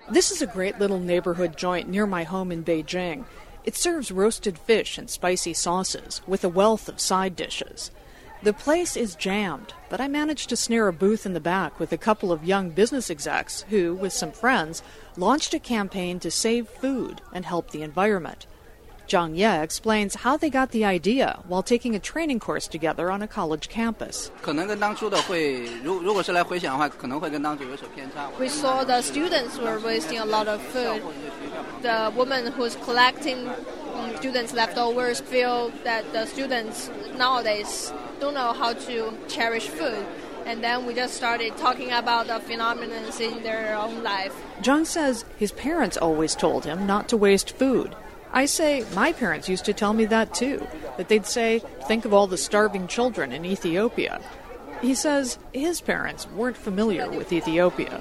This is a great little neighborhood joint near my home in Beijing. It serves roasted fish and spicy sauces with a wealth of side dishes. The place is jammed, but I managed to snare a booth in the back with a couple of young business execs who, with some friends, launched a campaign to save food and help the environment. Zhang Ye explains how they got the idea while taking a training course together on a college campus. We saw the students were wasting a lot of food. The woman who's collecting students' leftovers feel that the students nowadays don't know how to cherish food. And then we just started talking about the phenomena in their own life. Zhang says his parents always told him not to waste food. I say my parents used to tell me that too, that they'd say, think of all the starving children in Ethiopia. He says his parents weren't familiar with Ethiopia.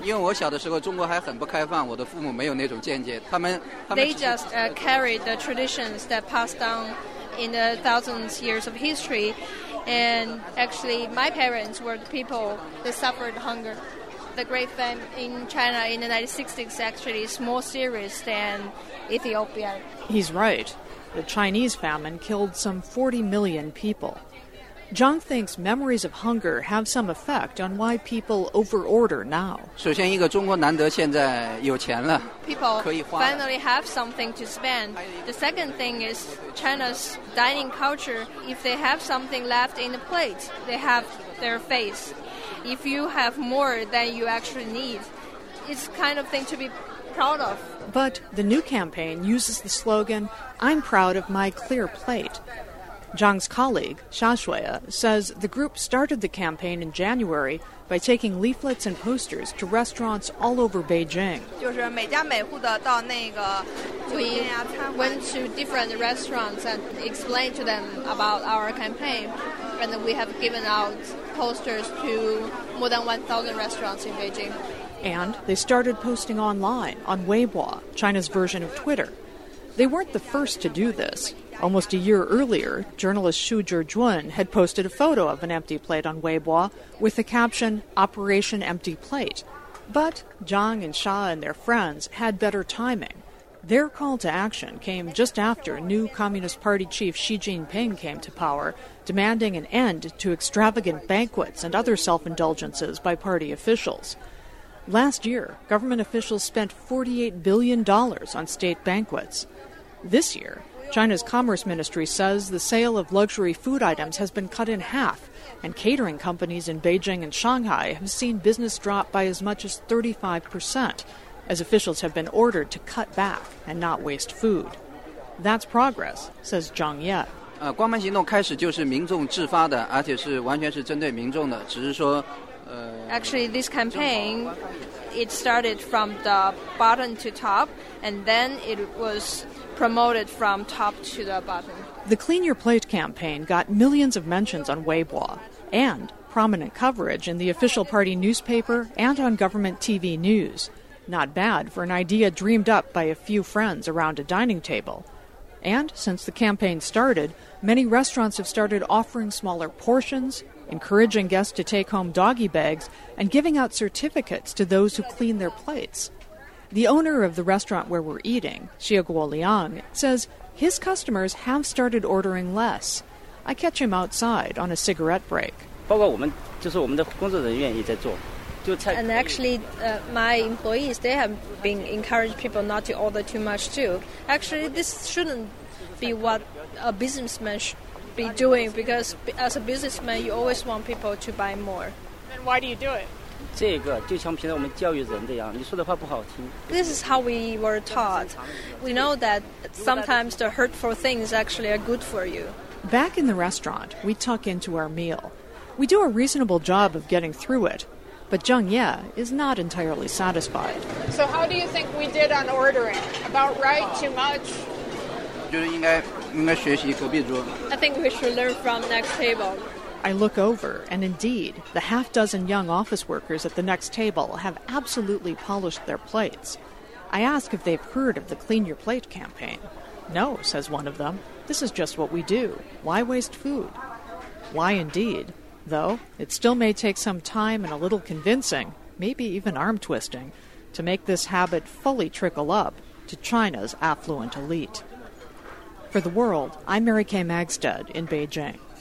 They just carried the traditions that passed down in the thousands years of history. And actually, my parents were the people that suffered hunger. The Great Famine in China in the 1960s actually is more serious than Ethiopia. He's right. The Chinese famine killed some 40 million people. Zhang thinks memories of hunger have some effect on why people overorder now. People finally have something to spend. The second thing is China's dining culture. If they have something left in the plate, they have their face. If you have more than you actually need, it's kind of thing to be proud of. But the new campaign uses the slogan, I'm proud of my clear plate. Zhang's colleague, Xia Shuya, says the group started the campaign in January by taking leaflets and posters to restaurants all over Beijing. We went to different restaurants and explained to them about our campaign, and we have given out posters to more than 1,000 restaurants in Beijing. And they started posting online on Weibo, China's version of Twitter. They weren't the first to do this. Almost a year earlier, journalist Xu Zhijun had posted a photo of an empty plate on Weibo with the caption, Operation Empty Plate. But Zhang and Xia and their friends had better timing. Their call to action came just after new Communist Party chief Xi Jinping came to power, demanding an end to extravagant banquets and other self-indulgences by party officials. Last year, government officials spent $48 billion on state banquets. This year, China's Commerce Ministry says the sale of luxury food items has been cut in half, and catering companies in Beijing and Shanghai have seen business drop by as much as 35%, as officials have been ordered to cut back and not waste food. That's progress, says Zhang Ye. 光盘行动开始就是民众自发的，而且是完全是针对民众的，只是说 Actually, this campaign, it started from the bottom to top, and then it was promoted from top to the bottom. The Clean Your Plate campaign got millions of mentions on Weibo and prominent coverage in the official party newspaper and on government TV news. Not bad for an idea dreamed up by a few friends around a dining table. And since the campaign started, many restaurants have started offering smaller portions, encouraging guests to take home doggy bags, and giving out certificates to those who clean their plates. The owner of the restaurant where we're eating, Xiaoguo Liang, says his customers have started ordering less. I catch him outside on a cigarette break. And actually, my employees, they have been encouraging people not to order too much too. Actually, this shouldn't be what a businessman should be doing, because as a businessman, you always want people to buy more. And why do you do it? This is how we were taught. We know that sometimes the hurtful things actually are good for you. Back in the restaurant, we tuck into our meal. We do a reasonable job of getting through it, but Zhang Ye is not entirely satisfied. So how do you think we did on ordering? About right? Too much? I think we should learn from next table. I look over, and indeed, the half-dozen young office workers at the next table have absolutely polished their plates. I ask if they've heard of the Clean Your Plate campaign. No, says one of them. This is just what we do. Why waste food? Why indeed? Though, it still may take some time and a little convincing, maybe even arm-twisting, to make this habit fully trickle up to China's affluent elite. For The World, I'm Mary Kay Magstad in Beijing.